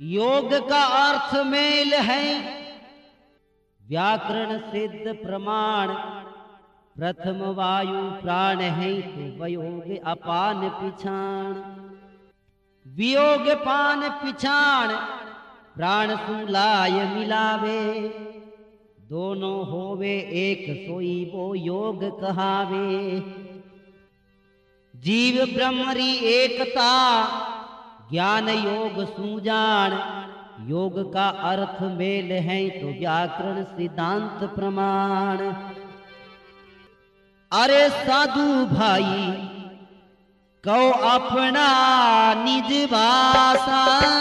योग का अर्थ मेल है, व्याकरण सिद्ध प्रमाण। प्रथम वायु प्राण है तो वयोग अपान पिछाण। वियोग पान पिछाण प्राण सुलाय मिलावे। दोनों होवे एक सोई वो योग कहावे। जीव ब्रह्मरी एकता ज्ञान योग सूजान। योग का अर्थ मेल है तो व्याकरण सिद्धांत प्रमाण। अरे साधु भाई कहो अपना निज भाषा।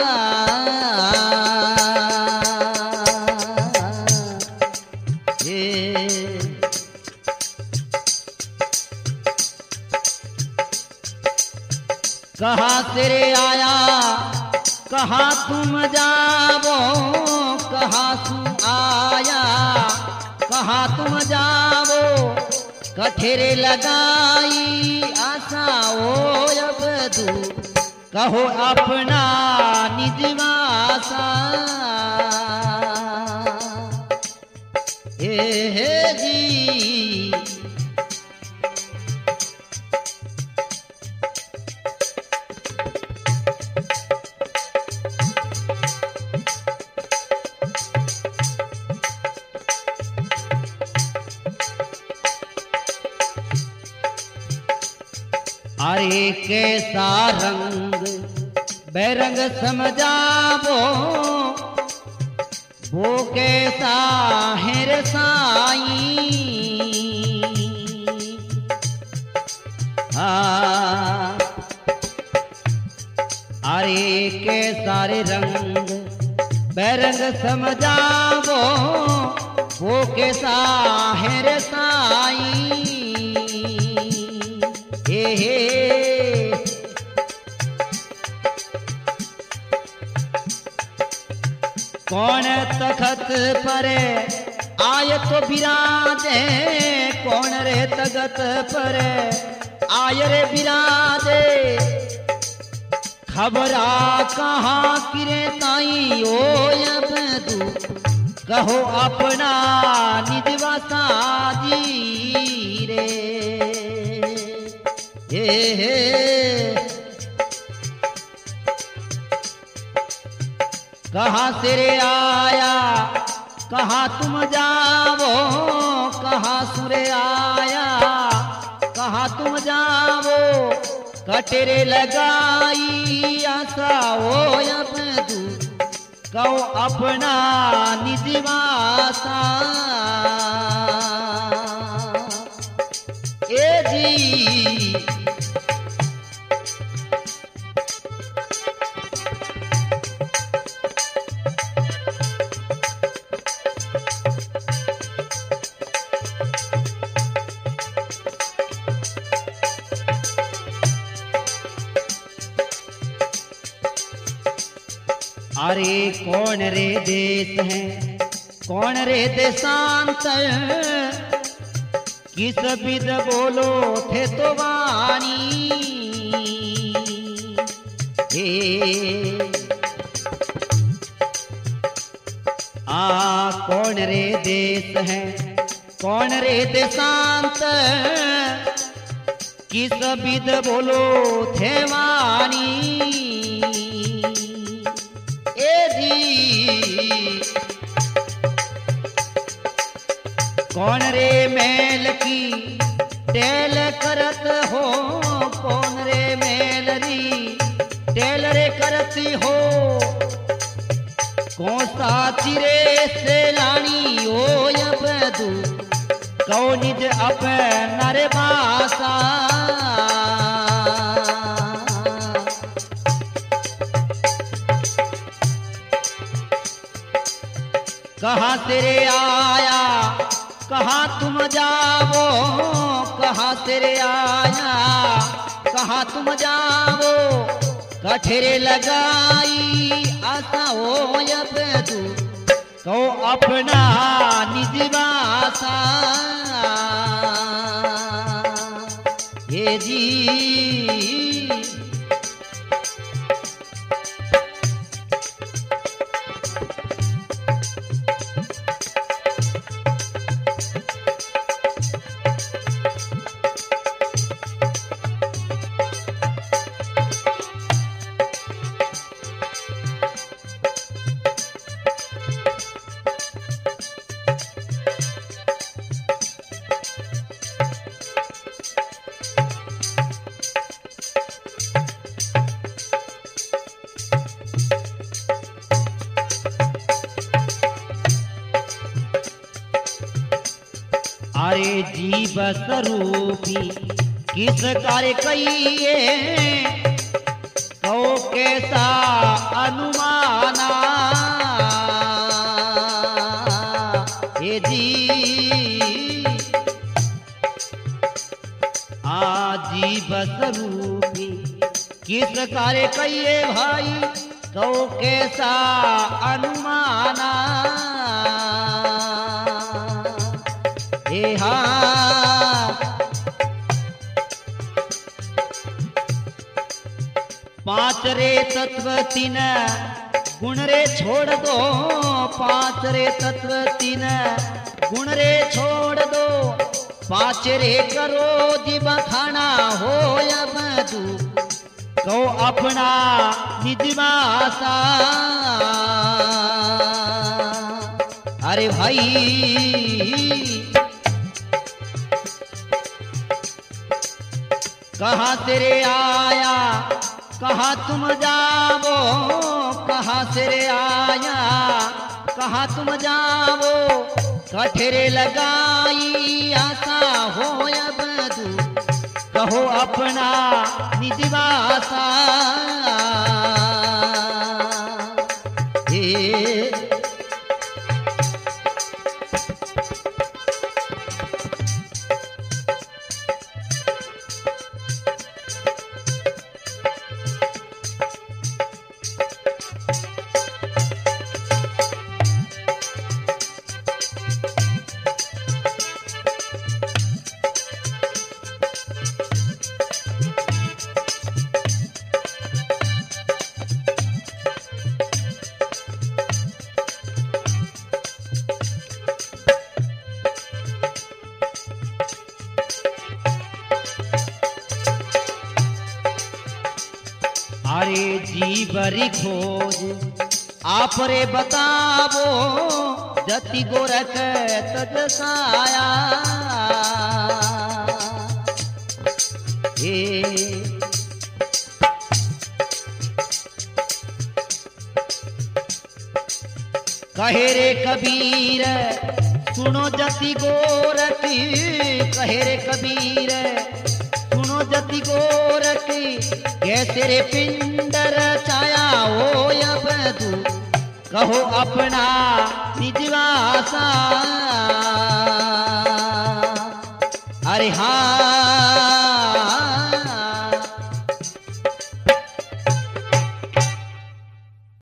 कहाँ से रे आया कहाँ तुम जावो। कहाँ तू आया कहाँ तुम जावो। कठेरे लगाई आशा ओ अब दू। कहो अपना निज भाषा। हे जी अरे कैसा रंग बेरंग समझावो। वो कैसा है रे साईं। अरे कैसा रे रंग बेरंग समझावो। वो कैसा है रे साईं। कौन तखत पर आय तो बिराजे। कौन रे तगत पर आय रे बिराजे। खबरा कहाँ किरे ताई ओ अब दू। कहो अपना निज भाषा जी रे। कहाँ से रे आया कहाँ तुम जावो। कहाँ सुरे आया कहाँ तुम जावो। कटेरे लगाई आशा ओ अब दू। कहो अपना निज भाषा। ए जी अरे कौन रे देश है कौन रे देशांतर। किस विद बोलो थे तो वाणी। कौन रे देश है कौन रे देशांतर। किस विद बोलो थे वाणी। कौन रे मेल की टेल करत हो। कौन रे मेल री टेल रे करती हो। कौन सा चिरे से लानी ओ अब दू। कौ निज अपना रे भाषा। कहाँ से रे आया कहाँ तुम जावो। कहाँ से रे आया कहाँ तुम जावो। कठेरे लगाई आशा ओ अब दू। कहो अपना निज भाषा। ये जी अरे जीव स्वरूपी किस कार्य कहिए, कहो कैसा अनुमाना। हे जी जीव स्वरूपी किस कार्य कहिए भाई, कहो कैसा अनुमाना। हे हाँ पांच रे तत्व तीन गुण रे छोड़ दो, पांच रे तत्व तीन गुण रे छोड़ दो, पांच रे करो जीव खाना हो बधू, कहो अपना निज मासा। अरे भाई कहाँ से रे आया कहाँ तुम जावो, कहाँ से रे आया कहाँ तुम जावो, कठेरे लगाई आशा हो बधू, कहो अपना निज वासा। अरे जीवरी खोज आप रे बतावो, जति गोरख तजसाया। कहे रे कबीर सुनो जति गोरख, कहे रे कबीर सुनो जति गोरख, कैसे रे पिंडर छाया हो बधू, कहो अपना निज वासा। अरे हाँ